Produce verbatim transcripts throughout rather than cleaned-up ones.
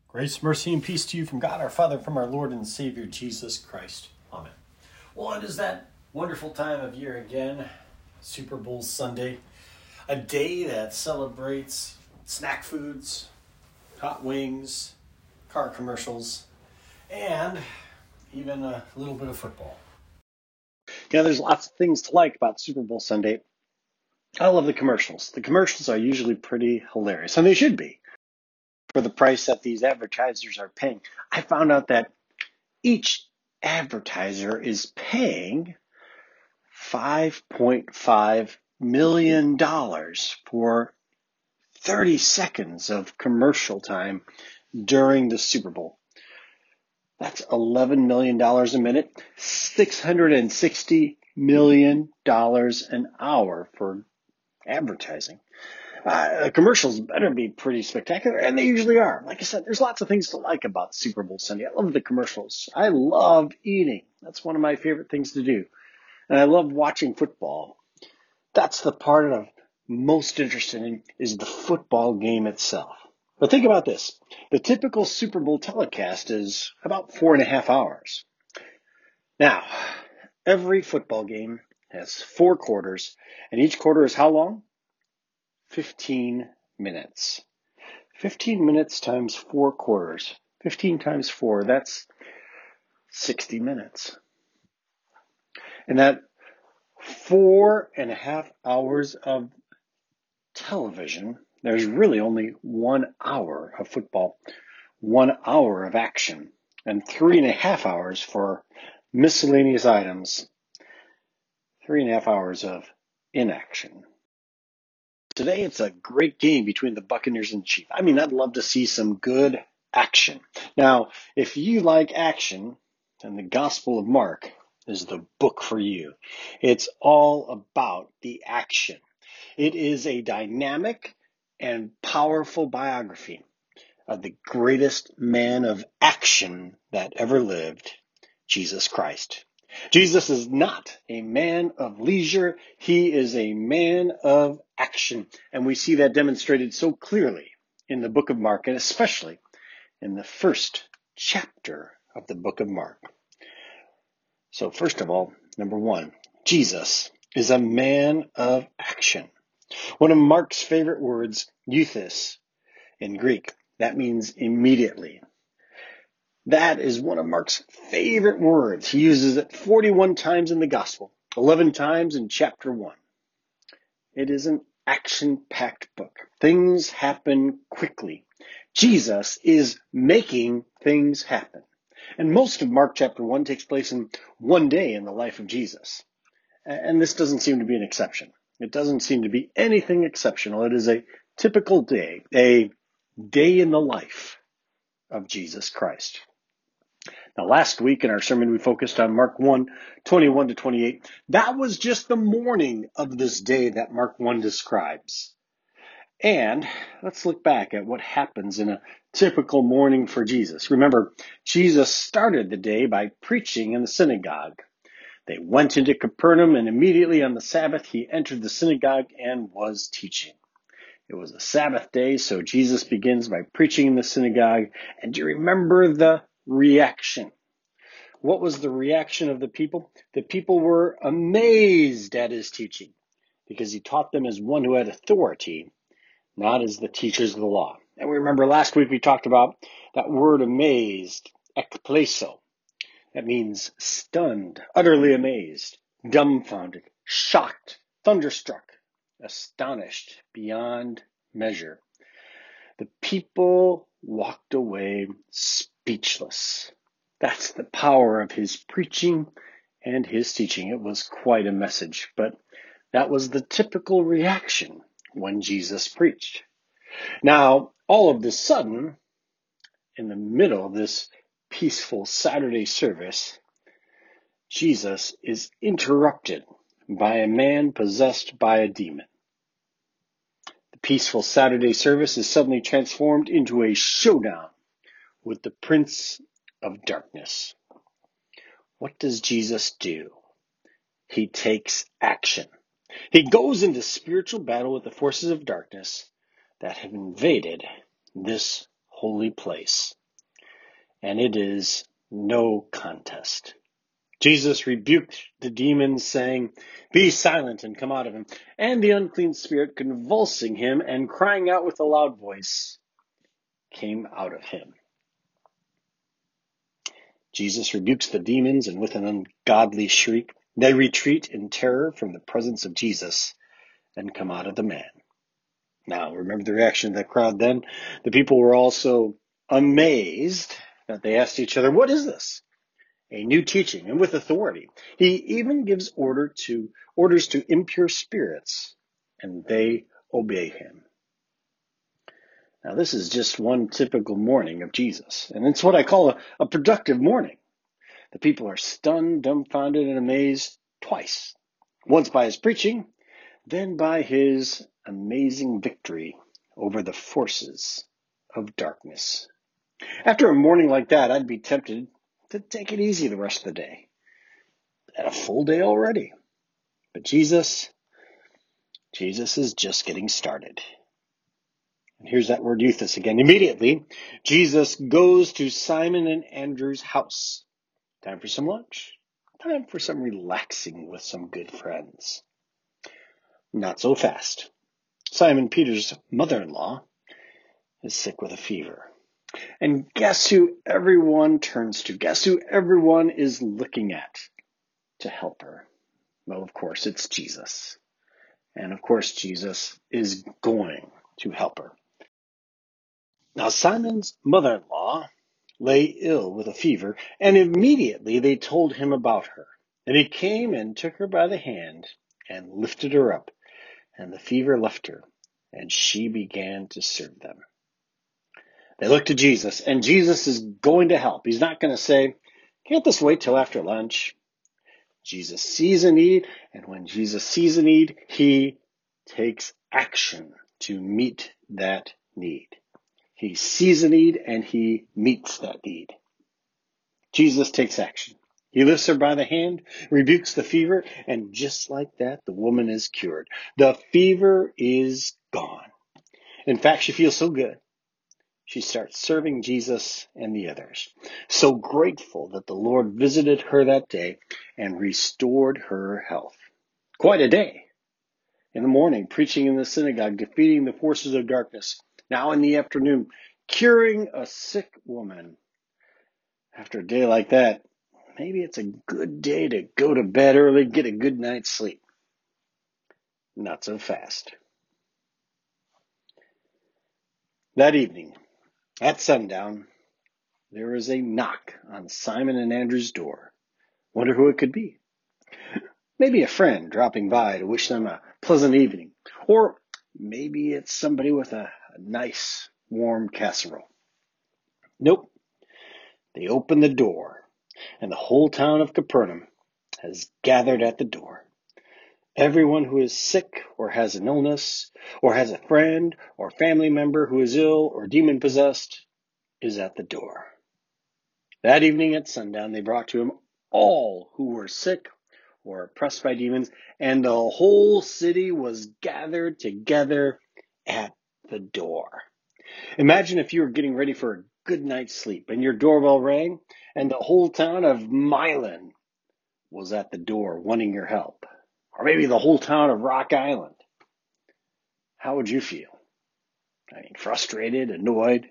Grace, mercy, and peace to you from God our Father, from our Lord and Savior, Jesus Christ. Amen. Well, it is that wonderful time of year again, Super Bowl Sunday, a day that celebrates snack foods, hot wings, car commercials, and even a little bit of football. You know, there's lots of things to like about Super Bowl Sunday. I love the commercials. The commercials are usually pretty hilarious, and they should be, for the price that these advertisers are paying. I found out that each advertiser is paying five point five million dollars for thirty seconds of commercial time during the Super Bowl. That's eleven million dollars a minute, six hundred sixty million dollars an hour for advertising. Uh, the commercials better be pretty spectacular, and they usually are. Like I said, there's lots of things to like about Super Bowl Sunday. I love the commercials. I love eating. That's one of my favorite things to do. And I love watching football. That's the part I'm most interested in, is the football game itself. But think about this. The typical Super Bowl telecast is about four and a half hours. Now, every football game has four quarters, and each quarter is how long? fifteen minutes. fifteen minutes times four quarters. fifteen times four, that's sixty minutes. And that four and a half hours of television, there's really only one hour of football, one hour of action, and three and a half hours for miscellaneous items, three and a half hours of inaction. Today, it's a great game between the Buccaneers and Chiefs. I mean, I'd love to see some good action. Now, if you like action, then the Gospel of Mark is the book for you. It's all about the action. It is a dynamic and powerful biography of the greatest man of action that ever lived, Jesus Christ. Jesus is not a man of leisure. He is a man of action. And we see that demonstrated so clearly in the book of Mark, and especially in the first chapter of the book of Mark. So first of all, number one, Jesus is a man of action. One of Mark's favorite words, euthys, in Greek, that means immediately. That is one of Mark's favorite words. He uses it forty-one times in the gospel, eleven times in chapter one. It is an action-packed book. Things happen quickly. Jesus is making things happen. And most of Mark chapter one takes place in one day in the life of Jesus. And this doesn't seem to be an exception. It doesn't seem to be anything exceptional. It is a typical day, a day in the life of Jesus Christ. Now, last week in our sermon, we focused on Mark one, twenty-one to twenty-eight. That was just the morning of this day that Mark one describes. And let's look back at what happens in a typical morning for Jesus. Remember, Jesus started the day by preaching in the synagogue. They went into Capernaum, and immediately on the Sabbath, he entered the synagogue and was teaching. It was a Sabbath day, so Jesus begins by preaching in the synagogue. And do you remember the reaction? What was the reaction of the people? The people were amazed at his teaching because he taught them as one who had authority, not as the teachers of the law. And we remember last week we talked about that word amazed, ekpleso. That means stunned, utterly amazed, dumbfounded, shocked, thunderstruck, astonished beyond measure. The people walked away speechless. That's the power of his preaching and his teaching. It was quite a message, but that was the typical reaction when Jesus preached. Now, all of a sudden, in the middle of this peaceful Saturday service, Jesus is interrupted by a man possessed by a demon. The peaceful Saturday service is suddenly transformed into a showdown with the Prince of Darkness. What does Jesus do? He takes action. He goes into spiritual battle with the forces of darkness that have invaded this holy place. And it is no contest. Jesus rebuked the demons, saying, "Be silent and come out of him." And the unclean spirit, convulsing him and crying out with a loud voice, came out of him. Jesus rebukes the demons, and with an ungodly shriek, they retreat in terror from the presence of Jesus and come out of the man. Now, remember the reaction of the crowd then? The people were also amazed that they asked each other, "What is this? A new teaching, and with authority. He even gives order to orders to impure spirits, and they obey him." Now, this is just one typical morning of Jesus, and it's what I call a, a productive morning. The people are stunned, dumbfounded, and amazed twice. Once by his preaching, then by his amazing victory over the forces of darkness. After a morning like that, I'd be tempted to take it easy the rest of the day. Had a full day already. But Jesus, Jesus is just getting started. And here's that word euthus again. Immediately, Jesus goes to Simon and Andrew's house. Time for some lunch. Time for some relaxing with some good friends. Not so fast. Simon Peter's mother-in-law is sick with a fever. And guess who everyone turns to? Guess who everyone is looking at to help her? Well, of course, it's Jesus. And of course, Jesus is going to help her. Now, Simon's mother-in-law lay ill with a fever, and immediately they told him about her. And he came and took her by the hand and lifted her up, and the fever left her, and she began to serve them. They look to Jesus, and Jesus is going to help. He's not going to say, "Can't this wait till after lunch?" Jesus sees a need, and when Jesus sees a need, he takes action to meet that need. He sees a need, and he meets that need. Jesus takes action. He lifts her by the hand, rebukes the fever, and just like that, the woman is cured. The fever is gone. In fact, she feels so good. She starts serving Jesus and the others. So grateful that the Lord visited her that day and restored her health. Quite a day. In the morning, preaching in the synagogue, defeating the forces of darkness. Now in the afternoon, curing a sick woman. After a day like that, maybe it's a good day to go to bed early, get a good night's sleep. Not so fast. That evening, at sundown, there is a knock on Simon and Andrew's door. Wonder who it could be. Maybe a friend dropping by to wish them a pleasant evening. Or maybe it's somebody with a, a nice, warm casserole. Nope. They open the door, and the whole town of Capernaum has gathered at the door. Everyone who is sick or has an illness or has a friend or family member who is ill or demon-possessed is at the door. That evening at sundown, they brought to him all who were sick or oppressed by demons, and the whole city was gathered together at the door. Imagine if you were getting ready for a good night's sleep and your doorbell rang and the whole town of Milan was at the door wanting your help. Or maybe the whole town of Rock Island. How would you feel? I mean, frustrated, annoyed,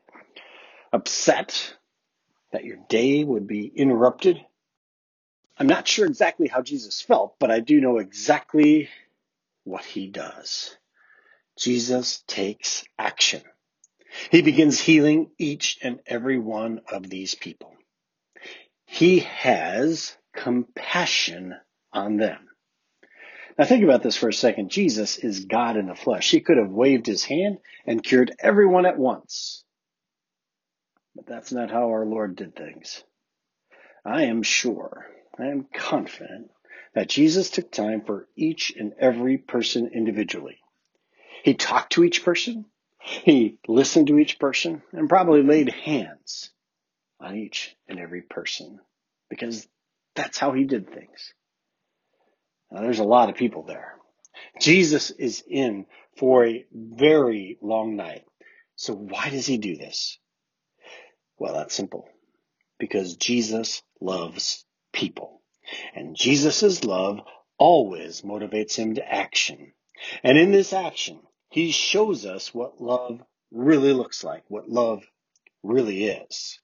upset that your day would be interrupted? I'm not sure exactly how Jesus felt, but I do know exactly what he does. Jesus takes action. He begins healing each and every one of these people. He has compassion on them. Now think about this for a second. Jesus is God in the flesh. He could have waved his hand and cured everyone at once. But that's not how our Lord did things. I am sure, I am confident that Jesus took time for each and every person individually. He talked to each person. He listened to each person and probably laid hands on each and every person because that's how he did things. Now, there's a lot of people there. Jesus is in for a very long night. So why does he do this? Well, that's simple. Because Jesus loves people. And Jesus' love always motivates him to action. And in this action, he shows us what love really looks like, what love really is.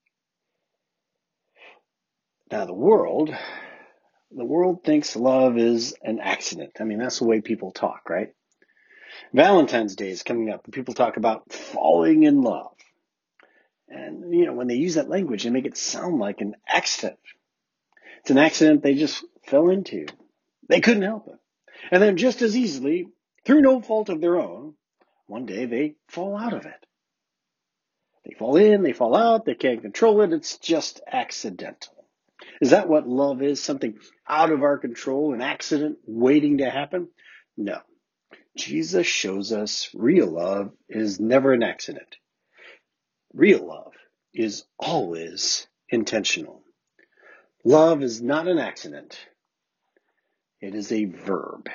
Now, the world, the world thinks love is an accident. I mean, that's the way people talk, right? Valentine's Day is coming up, and people talk about falling in love. And, you know, when they use that language, they make it sound like an accident. It's an accident they just fell into. They couldn't help it. And then just as easily, through no fault of their own, one day they fall out of it. They fall in, they fall out, they can't control it. It's just accidental. Is that what love is? Something out of our control, an accident waiting to happen? No. Jesus shows us real love is never an accident. Real love is always intentional. Love is not an accident. It is a verb.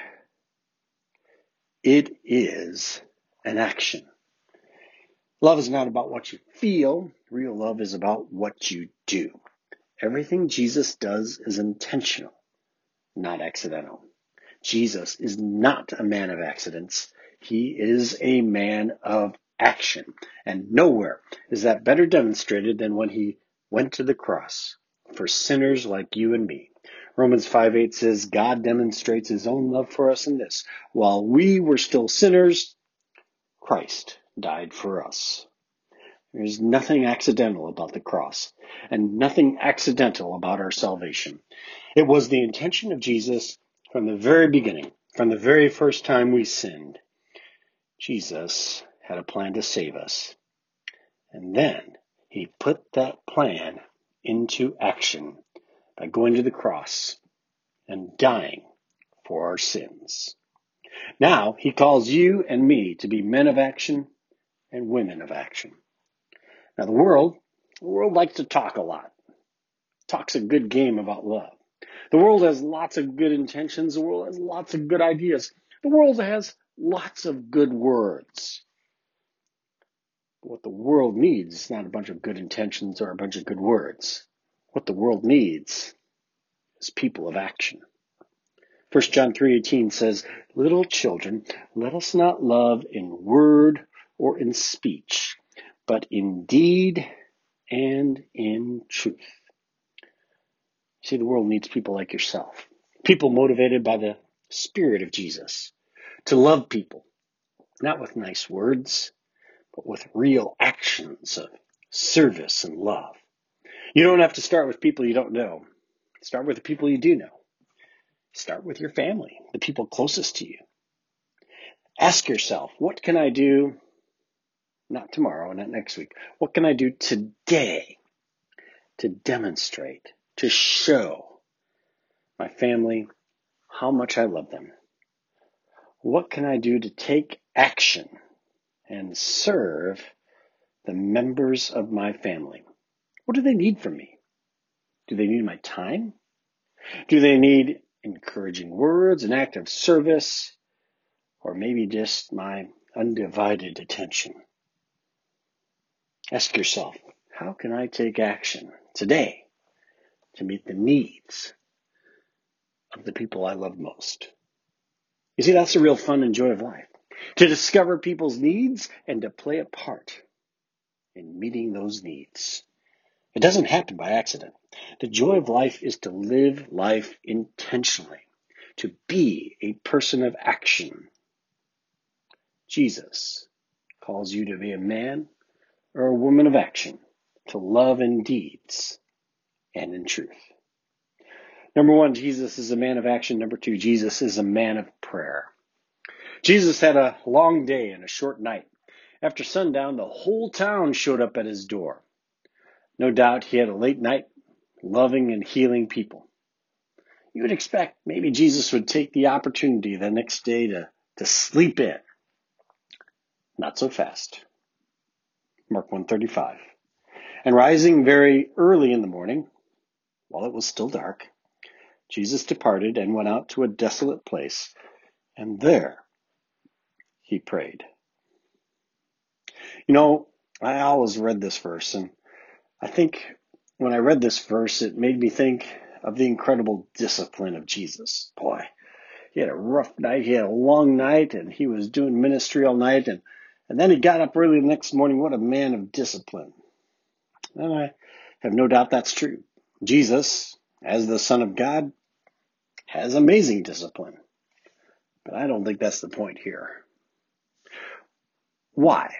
It is an action. Love is not about what you feel. Real love is about what you do. Everything Jesus does is intentional, not accidental. Jesus is not a man of accidents. He is a man of action. And nowhere is that better demonstrated than when he went to the cross for sinners like you and me. Romans five eight says, God demonstrates his own love for us in this. While we were still sinners, Christ died for us. There's nothing accidental about the cross and nothing accidental about our salvation. It was the intention of Jesus from the very beginning, from the very first time we sinned. Jesus had a plan to save us. And then he put that plan into action by going to the cross and dying for our sins. Now he calls you and me to be men of action and women of action. Now the world, the world likes to talk a lot. Talks a good game about love. The world has lots of good intentions. The world has lots of good ideas. The world has lots of good words. What the world needs is not a bunch of good intentions or a bunch of good words. What the world needs is people of action. First John three eighteen says, little children, let us not love in word or in speech, but in deed and in truth. See, the world needs people like yourself. People motivated by the Spirit of Jesus to love people, not with nice words, but with real actions of service and love. You don't have to start with people you don't know. Start with the people you do know. Start with your family, the people closest to you. Ask yourself, what can I do, not tomorrow, not next week, what can I do today to demonstrate, to show my family how much I love them? What can I do to take action and serve the members of my family? What do they need from me? Do they need my time? Do they need encouraging words, an act of service, or maybe just my undivided attention? Ask yourself, how can I take action today to meet the needs of the people I love most? You see, that's the real fun and joy of life. To discover people's needs and to play a part in meeting those needs. It doesn't happen by accident. The joy of life is to live life intentionally, to be a person of action. Jesus calls you to be a man or a woman of action, to love in deeds and in truth. Number one, Jesus is a man of action. Number two, Jesus is a man of prayer. Jesus had a long day and a short night. After sundown, the whole town showed up at his door. No doubt he had a late night, loving and healing people. You would expect maybe Jesus would take the opportunity the next day to, to sleep in. Not so fast. Mark one thirty-five. And rising very early in the morning, while it was still dark, Jesus departed and went out to a desolate place, and there he prayed. You know, I always read this verse, and I think when I read this verse, it made me think of the incredible discipline of Jesus. Boy, he had a rough night. He had a long night, and he was doing ministry all night. And, and then he got up early the next morning. What a man of discipline. And I have no doubt that's true. Jesus, as the Son of God, has amazing discipline. But I don't think that's the point here. Why?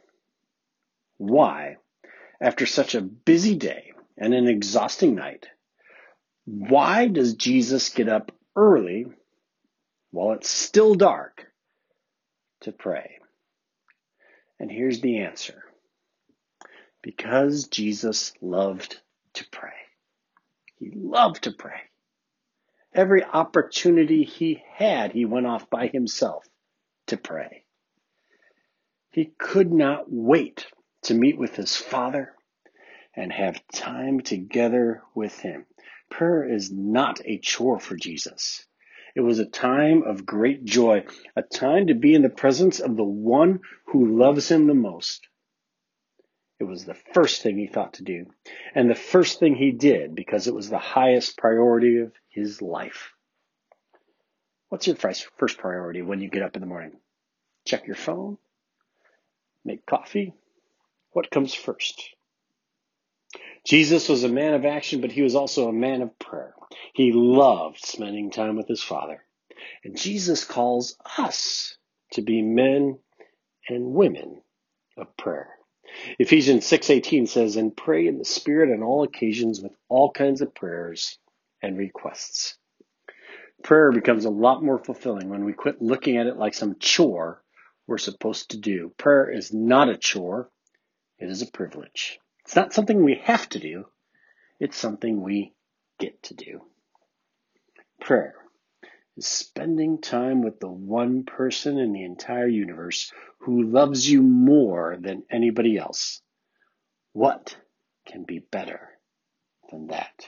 Why, after such a busy day and an exhausting night, why does Jesus get up early while it's still dark to pray? And here's the answer. Because Jesus loved to pray. He loved to pray. Every opportunity he had, he went off by himself to pray. He could not wait to meet with his Father and have time together with him. Prayer is not a chore for Jesus. It was a time of great joy, a time to be in the presence of the one who loves him the most. It was the first thing he thought to do, and the first thing he did because it was the highest priority of his life. What's your first priority when you get up in the morning? Check your phone? Make coffee? What comes first? Jesus was a man of action, but he was also a man of prayer. He loved spending time with his Father. And Jesus calls us to be men and women of prayer. Ephesians six eighteen says, and pray in the Spirit on all occasions with all kinds of prayers and requests. Prayer becomes a lot more fulfilling when we quit looking at it like some chore we're supposed to do. Prayer is not a chore. It is a privilege. It's not something we have to do. It's something we get to do. Prayer is spending time with the one person in the entire universe who loves you more than anybody else. What can be better than that?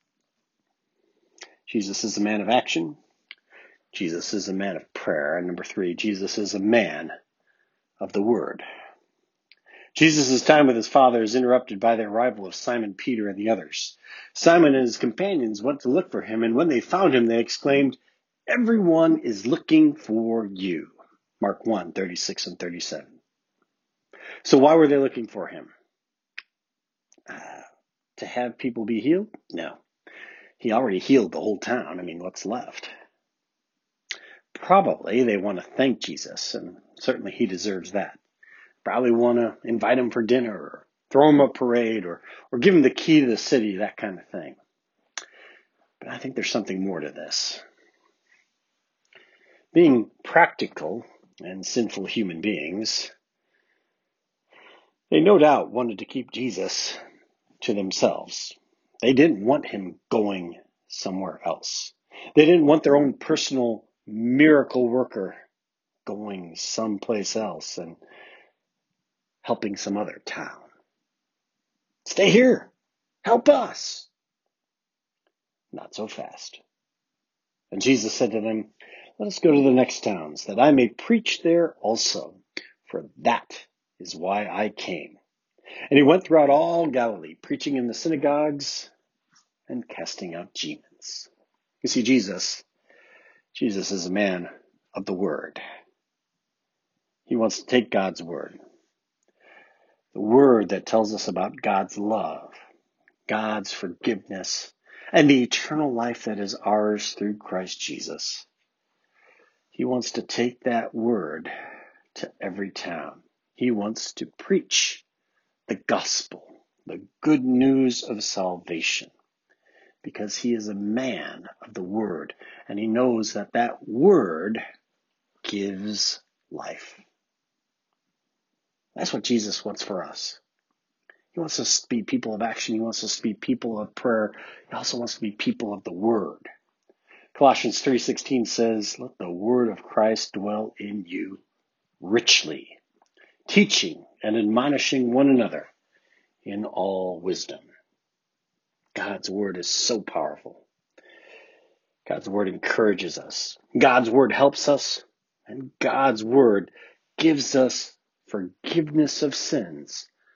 Jesus is a man of action. Jesus is a man of prayer. And number three, Jesus is a man of the Word. Jesus' time with his Father is interrupted by the arrival of Simon Peter and the others. Simon and his companions went to look for him, and when they found him, they exclaimed, everyone is looking for you. Mark one, thirty-six and thirty-seven. So why were they looking for him? Uh, to have people be healed? No. He already healed the whole town. I mean, what's left? Probably they want to thank Jesus, and certainly he deserves that. Probably want to invite him for dinner, or throw him a parade, or, or give him the key to the city, that kind of thing. But I think there's something more to this. Being practical and sinful human beings, they no doubt wanted to keep Jesus to themselves. They didn't want him going somewhere else. They didn't want their own personal miracle worker going someplace else and helping some other town. Stay here. Help us. Not so fast. And Jesus said to them, let us go to the next towns, that I may preach there also, for that is why I came. And he went throughout all Galilee, preaching in the synagogues and casting out demons. You see, Jesus, Jesus is a man of the Word. He wants to take God's Word, the Word that tells us about God's love, God's forgiveness, and the eternal life that is ours through Christ Jesus. He wants to take that Word to every town. He wants to preach the gospel, the good news of salvation, because he is a man of the Word, and he knows that that Word gives life. That's what Jesus wants for us. He wants us to be people of action. He wants us to be people of prayer. He also wants to be people of the Word. Colossians three sixteen says, let the Word of Christ dwell in you richly, teaching and admonishing one another in all wisdom. God's Word is so powerful. God's Word encourages us. God's Word helps us. And God's Word gives us forgiveness of sins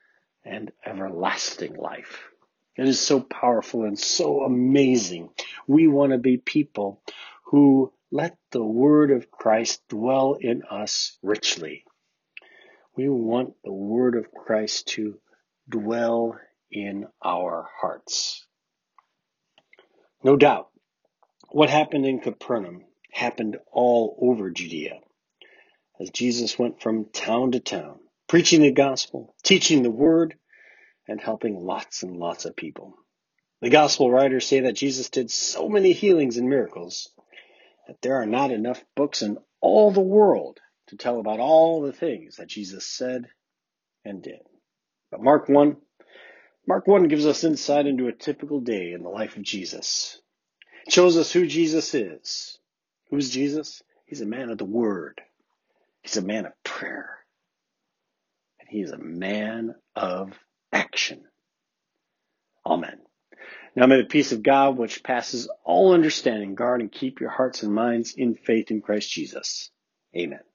and everlasting life. It is so powerful and so amazing. We want to be people who let the word of Christ dwell in us richly. We want the word of Christ to dwell in our hearts. No doubt, what happened in Capernaum happened all over Judea, as Jesus went from town to town, preaching the gospel, teaching the word, and helping lots and lots of people. The gospel writers say that Jesus did so many healings and miracles that there are not enough books in all the world to tell about all the things that Jesus said and did. But Mark one, Mark one gives us insight into a typical day in the life of Jesus. It shows us who Jesus is. Who's Jesus? He's a man of the word. He's a man of prayer. And he is a man of action. Amen. Now may the peace of God, which passes all understanding, guard and keep your hearts and minds in faith in Christ Jesus. Amen.